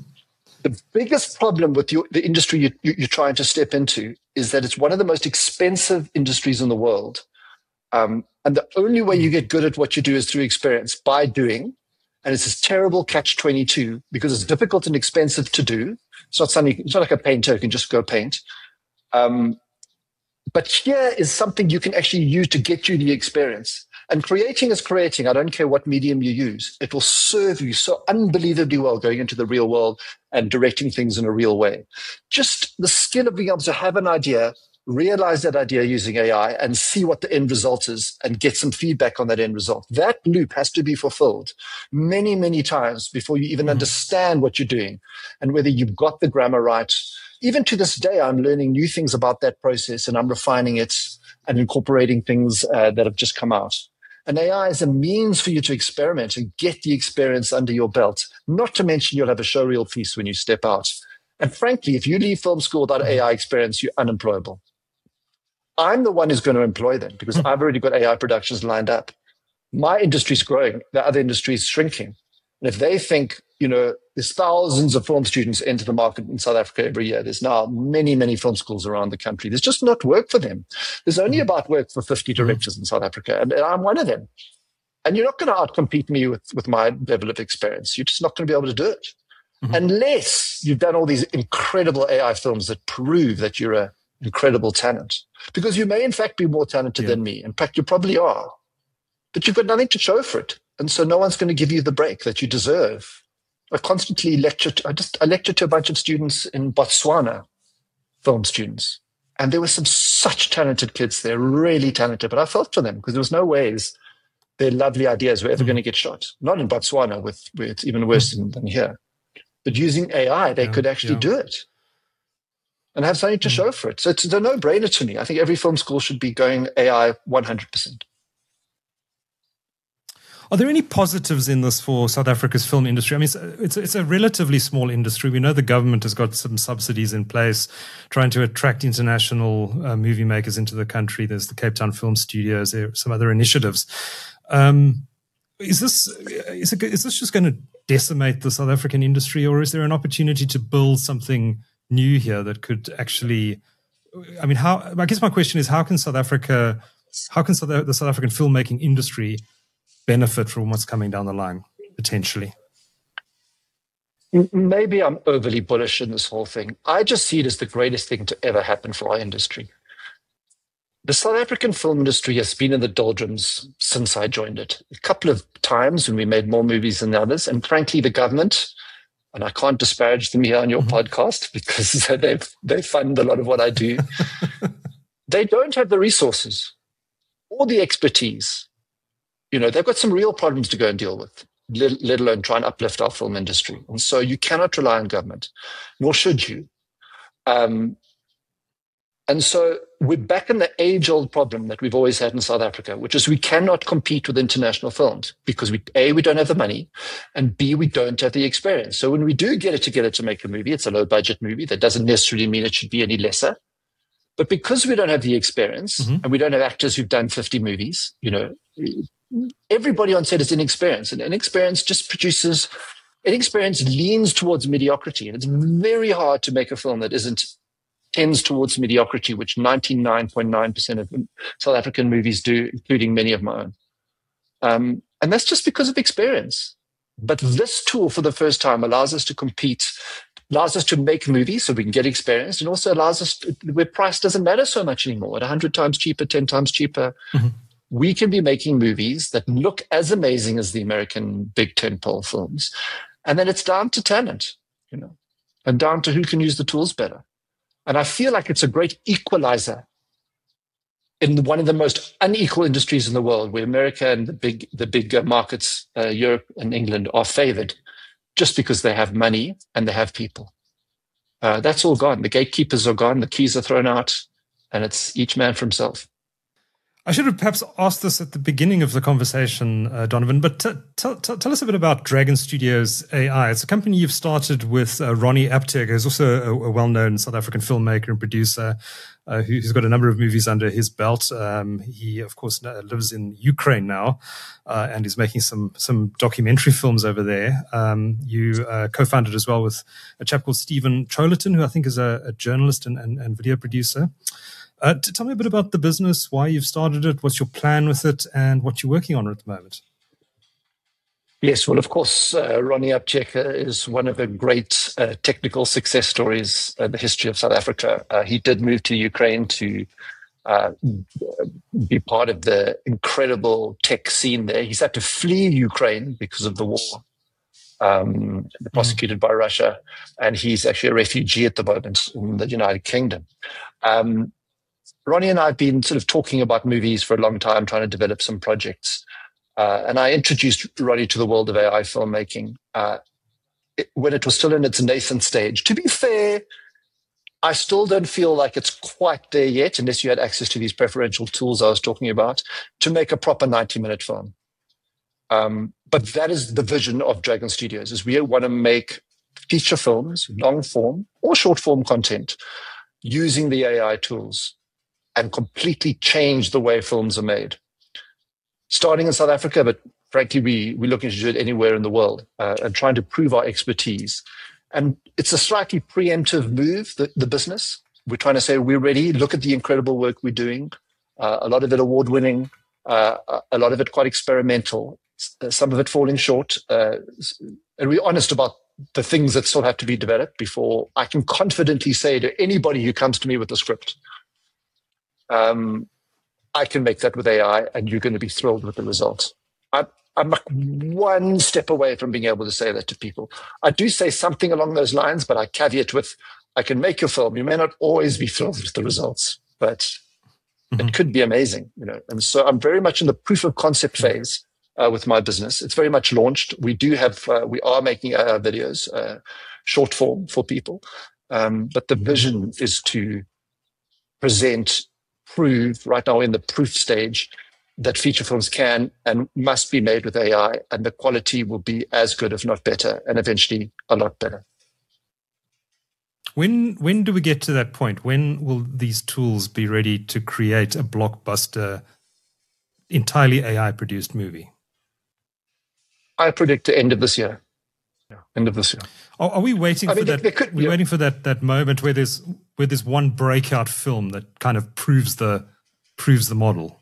B: the biggest problem with your, the industry you, you, you're trying to step into is that it's one of the most expensive industries in the world. Um, and the only way you get good at what you do is through experience, by doing. And it's this terrible catch twenty-two, because it's difficult and expensive to do. It's not something, it's not like a painter who can just go paint. Um, but here is something you can actually use to get you the experience. And creating is creating. I don't care what medium you use. It will serve you so unbelievably well going into the real world and directing things in a real way. Just the skill of being able to have an idea, realize that idea using A I, and see what the end result is and get some feedback on that end result. That loop has to be fulfilled many, many times before you even mm-hmm. understand what you're doing and whether you've got the grammar right. Even to this day, I'm learning new things about that process, and I'm refining it and incorporating things uh, that have just come out. And A I is a means for you to experiment and get the experience under your belt, not to mention you'll have a showreel feast when you step out. And frankly, if you leave film school without A I experience, you're unemployable. I'm the one who's going to employ them, because I've already got A I productions lined up. My industry's growing. The other industry is shrinking. And if they think, you know, there's thousands of film students enter the market in South Africa every year. There's now many, many film schools around the country. There's just not work for them. There's only about work for fifty directors in South Africa, and, and I'm one of them. And you're not going to outcompete me with, with my level of experience. You're just not going to be able to do it. Mm-hmm. Unless you've done all these incredible A I films that prove that you're an incredible talent. Because you may, in fact, be more talented yeah. than me. In fact, you probably are. But you've got nothing to show for it. And so no one's going to give you the break that you deserve. I constantly lecture. To, I just I lectured to a bunch of students in Botswana, film students, and there were some such talented kids there, really talented. But I felt for them, because there was no ways their lovely ideas were ever mm-hmm. going to get shot. Not in Botswana, with where it's even worse mm-hmm. than, than here. But using A I, they yeah, could actually yeah. do it and have something to mm-hmm. show for it. So it's a no-brainer to me. I think every film school should be going A I one hundred percent.
A: Are there any positives in this for South Africa's film industry? I mean, it's a, it's a, it's a relatively small industry. We know the government has got some subsidies in place trying to attract international uh, movie makers into the country. There's the Cape Town Film Studios. There are some other initiatives. Um, is this is, it, is this just going to decimate the South African industry, or is there an opportunity to build something new here that could actually? I mean, how? I guess my question is, how can South Africa, how can South, the South African filmmaking industry benefit from what's coming down the line, potentially?
B: Maybe I'm overly bullish in this whole thing. I just see it as the greatest thing to ever happen for our industry. The South African film industry has been in the doldrums since I joined it. A couple of times when we made more movies than the others. And frankly, the government, and I can't disparage them here on your mm-hmm. podcast because they they fund a lot of what I do, they don't have the resources or the expertise. You know, they've got some real problems to go and deal with, let, let alone try and uplift our film industry. And so you cannot rely on government, nor should you. Um, and so we're back in the age-old problem that we've always had in South Africa, which is we cannot compete with international films because, we, A, we don't have the money, and B, we don't have the experience. So when we do get it together to make a movie, it's a low-budget movie. That doesn't necessarily mean it should be any lesser. But because we don't have the experience mm-hmm. and we don't have actors who've done fifty movies, you know, everybody on set is inexperienced, and inexperience just produces, inexperience leans towards mediocrity. And it's very hard to make a film that isn't, tends towards mediocrity, which ninety-nine point nine percent of South African movies do, including many of my own. Um, and that's just because of experience. But this tool, for the first time, allows us to compete, allows us to make movies so we can get experience, and also allows us to, where price doesn't matter so much anymore. At one hundred times cheaper, ten times cheaper, mm-hmm. we can be making movies that look as amazing as the American big tentpole films. And then it's down to talent, you know, and down to who can use the tools better. And I feel like it's a great equalizer in one of the most unequal industries in the world, where America and the big the big markets, uh, Europe and England, are favored just because they have money and they have people. Uh, that's all gone. The gatekeepers are gone. The keys are thrown out, and it's each man for himself.
A: I should have perhaps asked this at the beginning of the conversation, uh, Donovan, but t- t- t- tell us a bit about Dragon Studios A I. It's a company you've started with uh, Ronnie Apteek, who's also a, a well-known South African filmmaker and producer, uh, who's got a number of movies under his belt. Um, he, of course, lives in Ukraine now uh, and is making some some documentary films over there. Um, you uh, co-founded as well with a chap called Stephen Cholerton, who I think is a, a journalist and, and, and video producer. Uh, to tell me a bit about the business, why you've started it, what's your plan with it, and what you're working on at the moment.
B: Yes, well, of course, uh, Ronnie Apteek is one of the great uh, technical success stories in the history of South Africa. Uh, he did move to Ukraine to uh, be part of the incredible tech scene there. He's had to flee Ukraine because of the war, um, prosecuted mm. by Russia, and he's actually a refugee at the moment in the United Kingdom. Um, Ronnie and I have been sort of talking about movies for a long time, trying to develop some projects. Uh, and I introduced Ronnie to the world of A I filmmaking uh, it, when it was still in its nascent stage. To be fair, I still don't feel like it's quite there yet, unless you had access to these preferential tools I was talking about, to make a proper ninety-minute film. Um, but that is the vision of Dragon Studios, is we want to make feature films, long form or short form content, using the A I tools, and completely change the way films are made. Starting in South Africa, but frankly, we, we're looking to do it anywhere in the world uh, and trying to prove our expertise. And it's a slightly preemptive move, the, the business. We're trying to say, we're ready. Look at the incredible work we're doing. Uh, a lot of it award-winning, uh, a lot of it quite experimental, some of it falling short. Uh, and we're honest about the things that still have to be developed before I can confidently say to anybody who comes to me with a script, Um, I can make that with A I, and you're going to be thrilled with the results. I'm, I'm like one step away from being able to say that to people. I do say something along those lines, but I caveat with, I can make your film. You may not always be thrilled with the results, but mm-hmm. it could be amazing, you know. And so I'm very much in the proof of concept phase uh, with my business. It's very much launched. We do have, uh, we are making uh, videos, uh, short form for people, um, but the vision is to present. Prove right now in the proof stage that feature films can and must be made with A I, and the quality will be as good, if not better, and eventually a lot better.
A: When when do we get to that point? When will these tools be ready to create a blockbuster, entirely A I produced movie?
B: I predict the end of this year. End of this year.
A: Are, are we waiting I for mean, that? They, they could, we're yeah. waiting for that that moment where there's where there's one breakout film that kind of proves the proves the model.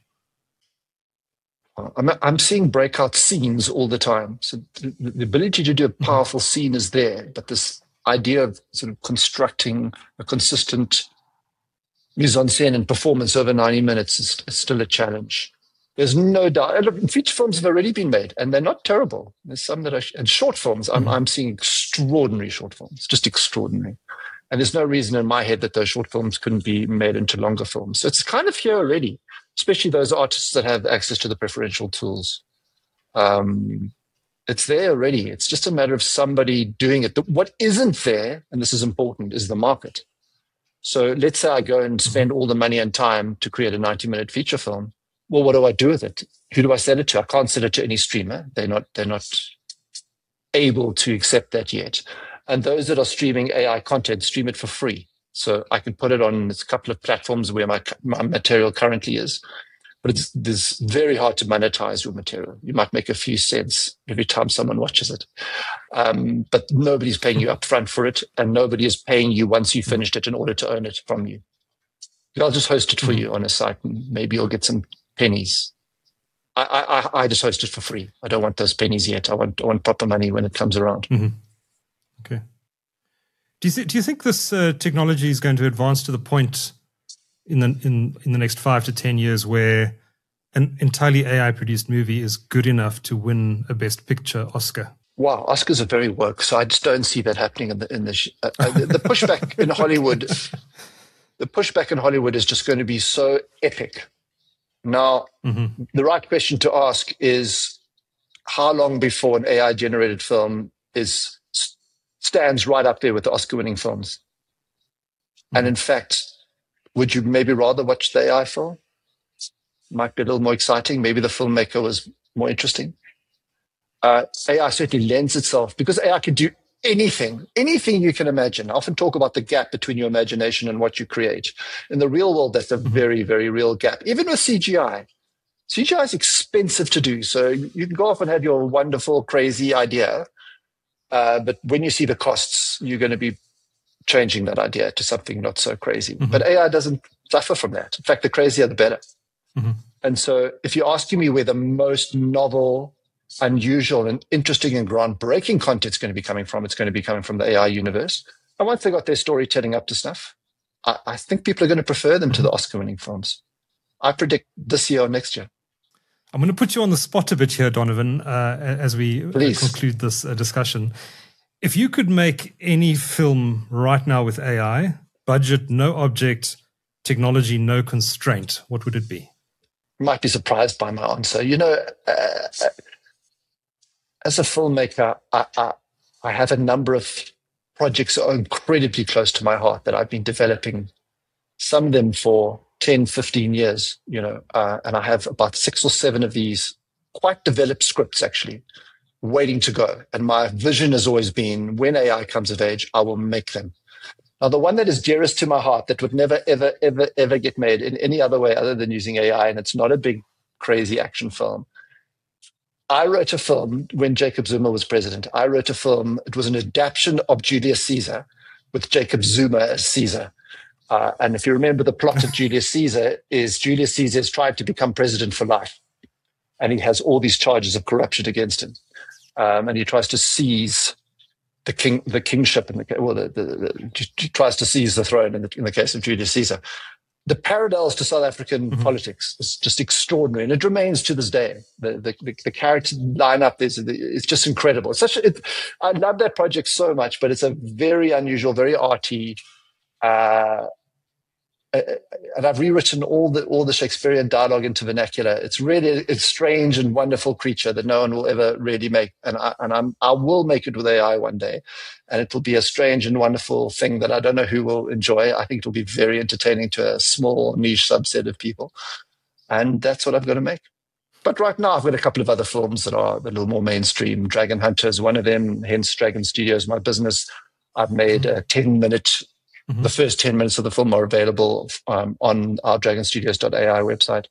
B: I'm I'm seeing breakout scenes all the time. So the, the ability to do a powerful mm-hmm. scene is there, but this idea of sort of constructing a consistent mise en scène and performance over ninety minutes is, is still a challenge. There's no doubt. Look, feature films have already been made, and they're not terrible. There's some that are, and short films, I'm, I'm seeing extraordinary short films, just extraordinary. And there's no reason in my head that those short films couldn't be made into longer films. So it's kind of here already, especially those artists that have access to the preferential tools. Um, it's there already. It's just a matter of somebody doing it. What isn't there, and this is important, is the market. So let's say I go and spend all the money and time to create a ninety-minute feature film. Well, what do I do with it? Who do I sell it to? I can't sell it to any streamer. They're not, they're not able to accept that yet. And those that are streaming A I content stream it for free. So I can put it on a couple of platforms where my, my material currently is. But it's, it's very hard to monetize your material. You might make a few cents every time someone watches it. Um, but nobody's paying you upfront for it, and nobody is paying you once you've finished it in order to own it from you. I'll just host it for you on a site, and maybe you'll get some pennies. I, I, I just host it for free. I don't want those pennies yet. I want, I want proper money when it comes around.
A: Mm-hmm. Okay. Do you, th- do you think this uh, technology is going to advance to the point in the in, in the next five to ten years where an entirely A I produced movie is good enough to win a Best Picture Oscar?
B: Wow, Oscars are very woke, so I just don't see that happening in the in the sh- uh, uh, the, the pushback in Hollywood. The pushback in Hollywood is just going to be so epic. Now, mm-hmm. the right question to ask is how long before an A I generated film is stands right up there with the Oscar-winning films? Mm-hmm. And in fact, would you maybe rather watch the A I film? Might be a little more exciting. Maybe the filmmaker was more interesting. Uh, A I certainly lends itself because A I can do anything, anything you can imagine. I often talk about the gap between your imagination and what you create. In the real world, that's a very, very real gap. Even with C G I, C G I is expensive to do. So you can go off and have your wonderful, crazy idea. Uh, but when you see the costs, you're going to be changing that idea to something not so crazy. Mm-hmm. But A I doesn't suffer from that. In fact, the crazier, the better. Mm-hmm. And so if you're asking me where the most novel, unusual and interesting and groundbreaking content is going to be coming from, it's going to be coming from the A I universe. And once they got their storytelling up to snuff, I, I think people are going to prefer them to the Oscar-winning films. I predict this year or next year.
A: I'm going to put you on the spot a bit here, Donovan, uh, as we
B: Please.
A: conclude this uh, discussion. If you could make any film right now with A I, budget, no object, technology, no constraint, what would it be?
B: You might be surprised by my answer. You know, uh, as a filmmaker, I, I, I have a number of projects that are incredibly close to my heart that I've been developing, some of them for ten, fifteen years, you know, uh, and I have about six or seven of these quite developed scripts actually waiting to go. And my vision has always been when A I comes of age, I will make them. Now, the one that is dearest to my heart that would never, ever, ever, ever get made in any other way other than using A I, and it's not a big, crazy action film. I wrote a film when Jacob Zuma was president. I wrote a film. It was an adaptation of Julius Caesar with Jacob Zuma as Caesar. Uh, and if you remember, the plot of Julius Caesar is Julius Caesar has tried to become president for life. And he has all these charges of corruption against him. Um, and he tries to seize the king, the kingship, in the, well, the, the, the, he tries to seize the throne in the, in the case of Julius Caesar. The parallels to South African mm-hmm. politics is just extraordinary, and it remains to this day. The the, the, the character lineup is it's just incredible. It's such a, it, I love that project so much, but it's a very unusual, very arty. Uh, and I've rewritten all the all the Shakespearean dialogue into vernacular. It's really a strange and wonderful creature that no one will ever really make, and I and I'm I will make it with A I one day, and it will be a strange and wonderful thing that I don't know who will enjoy. I think it will be very entertaining to a small niche subset of people, and that's what I'm going to make. But right now, I've got a couple of other films that are a little more mainstream. Dragon Hunter is one of them. Hence, Dragon Studios, my business. I've made a ten minute. Mm-hmm. The first ten minutes of the film are available um, on our dragon studios dot A I website.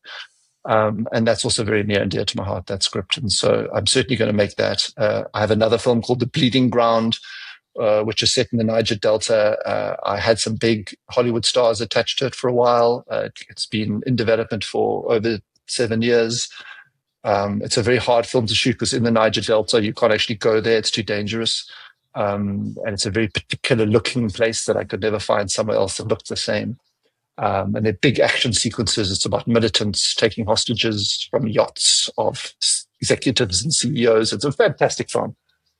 B: Um, and that's also very near and dear to my heart, that script. And so I'm certainly going to make that. Uh, I have another film called The Bleeding Ground, uh, which is set in the Niger Delta. Uh, I had some big Hollywood stars attached to it for a while. Uh, it's been in development for over seven years. Um, it's a very hard film to shoot because in the Niger Delta, you can't actually go there. It's too dangerous. Um, and it's a very particular looking place that I could never find somewhere else that looked the same. Um, and they're big action sequences. It's about militants taking hostages from yachts of executives and C E Os. It's a fantastic film.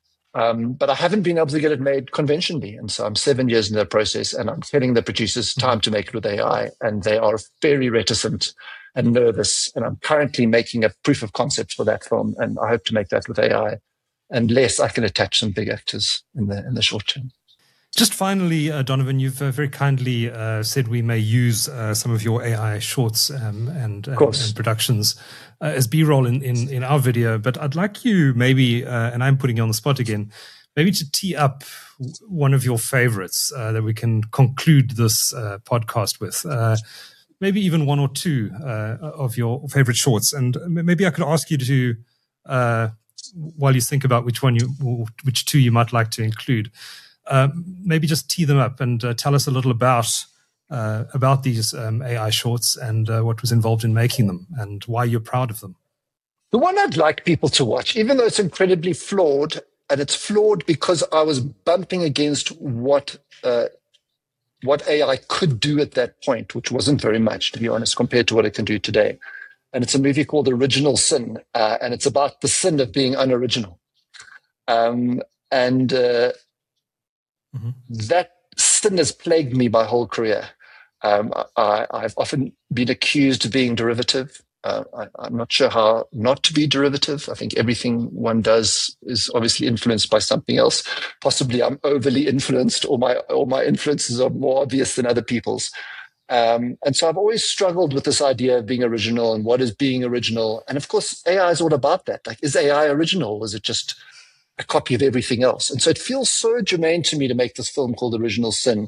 B: Um, but I haven't been able to get it made conventionally. And so I'm seven years in the process, and I'm telling the producers time to make it with A I. And they are very reticent and nervous. And I'm currently making a proof of concept for that film. And I hope to make that with A I. Unless I can attach some big actors in the in the short term.
A: Just finally, uh, Donovan, you've uh, very kindly uh, said we may use uh, some of your A I shorts um, and, uh, and productions uh, as B-roll in, in, in our video. But I'd like you maybe, uh, and I'm putting you on the spot again, maybe to tee up one of your favorites uh, that we can conclude this uh, podcast with. Uh, maybe even one or two uh, of your favorite shorts. And maybe I could ask you to... Uh, while you think about which one you, which two you might like to include, uh, maybe just tee them up and uh, tell us a little about uh, about these um, A I shorts and uh, what was involved in making them and why you're proud of them.
B: The one I'd like people to watch, even though it's incredibly flawed, and it's flawed because I was bumping against what uh, what A I could do at that point, which wasn't very much, to be honest, compared to what it can do today. And it's a movie called Original Sin, uh, and it's about the sin of being unoriginal. Um, and uh, mm-hmm. that sin has plagued me my whole career. Um, I, I've often been accused of being derivative. Uh, I, I'm not sure how not to be derivative. I think everything one does is obviously influenced by something else. Possibly I'm overly influenced, or my or my influences are more obvious than other people's. Um, and so I've always struggled with this idea of being original and what is being original. And of course, A I is all about that. Like, is A I original? Or is it just a copy of everything else? And so it feels so germane to me to make this film called Original Sin.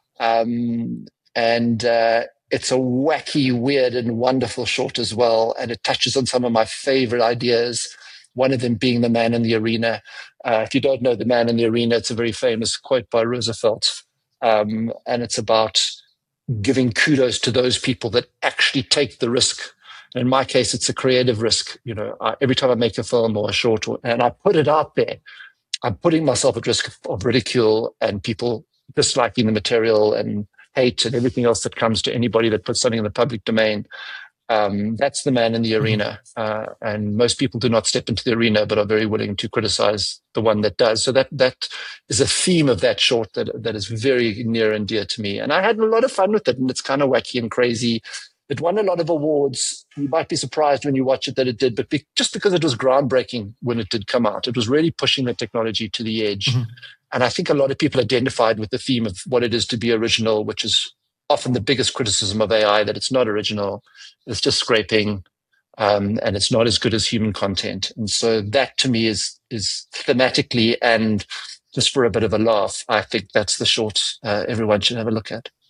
B: Um, and uh, it's a wacky, weird, and wonderful short as well. And it touches on some of my favorite ideas, one of them being the man in the arena. Uh, if you don't know the man in the arena, it's a very famous quote by Roosevelt. Um, and it's about giving kudos to those people that actually take the risk. And in my case, it's a creative risk. You know, I, every time I make a film or a short, or, and I put it out there, I'm putting myself at risk of, of ridicule and people disliking the material and hate and everything else that comes to anybody that puts something in the public domain. Um, that's the man in the arena. Uh, and most people do not step into the arena, but are very willing to criticize the one that does. So that that is a theme of that short that that is very near and dear to me. And I had a lot of fun with it, and it's kind of wacky and crazy. It won a lot of awards. You might be surprised when you watch it that it did, but be, just because it was groundbreaking when it did come out, it was really pushing the technology to the edge. Mm-hmm. And I think a lot of people identified with the theme of what it is to be original, which is often the biggest criticism of A I, that it's not original, it's just scraping, um, and it's not as good as human content. And so that to me is is thematically and just for a bit of a laugh, I think that's the short uh, everyone should have a look at.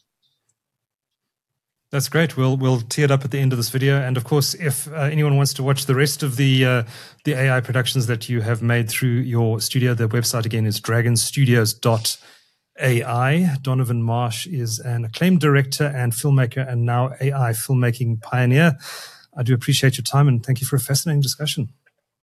A: That's great. We'll we'll tee it up at the end of this video. And of course, if uh, anyone wants to watch the rest of the uh, the A I productions that you have made through your studio, the website again is dragon studios dot A I. Donovan Marsh is an acclaimed director and filmmaker and now A I filmmaking pioneer. I do appreciate your time and thank you for a fascinating discussion.